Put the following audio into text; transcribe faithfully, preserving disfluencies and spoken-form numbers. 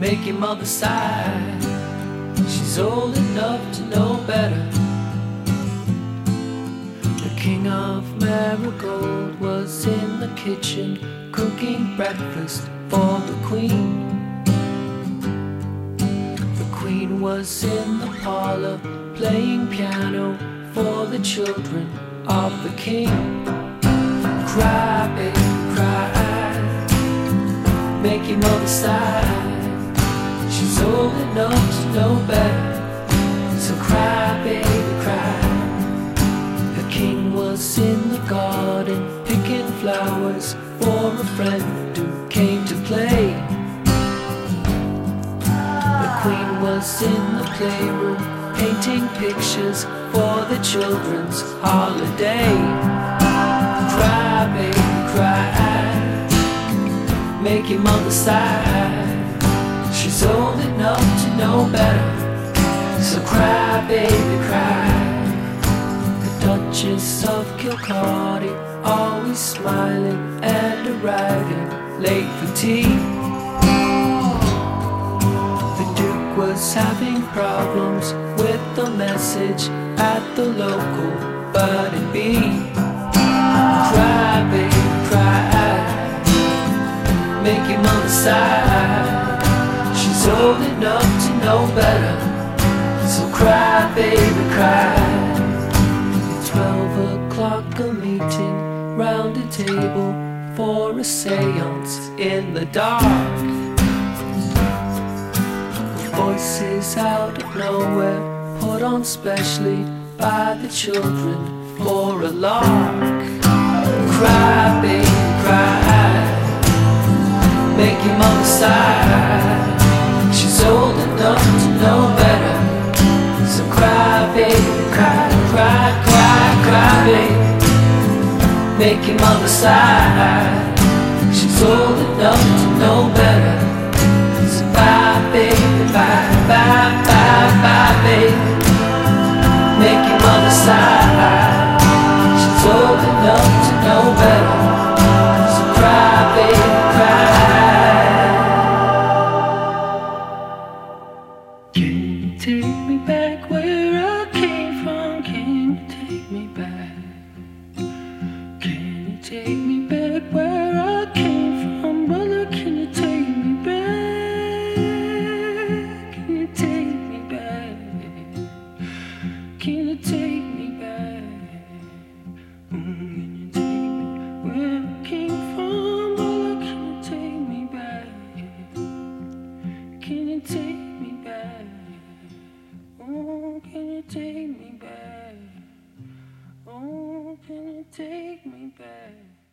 make your mother sigh. She's old enough to know better. The king of Marigold was in the kitchen cooking breakfast for the queen. The queen was in the parlor playing piano for the children of the king. Cry, baby, cry, make your mother sigh. She's old enough to know better, so cry, baby, cry. The king was in the garden picking flowers for a friend who came to play. The queen was in the playroom painting pictures for the children's holiday. Cry, baby, cry, make your mother sigh. She's old enough to know better, so cry, baby, cry. The Duchess of Killarney, always smiling and arriving late for tea. The Duke was having problems with the message at the local bird and bee. Cry, baby, cry, make your mother sigh. She's old enough to know better, so cry, baby, cry. At twelve o'clock a meeting round a table for a seance in the dark. Voices out of nowhere put on specially by the children for a lark. Cry, baby, cry, make your mother sigh. She's old enough to know better, so cry, baby, cry, cry, cry, cry, baby, make your mother sigh. She's old enough to know better, so bye, baby, bye, bye, bye, bye, baby, make your mother sigh. She's old enough to know better, so cry, baby, cry. Take me back where I came from. Can you take me back? Can you take me back where I came from, brother? Can you take me back? Can you take me back? Can you take me back? Mm, can you take me where I came from, brother? Can you take me back? Can you take me back? Oh, can you take me back? Oh, can you take me back?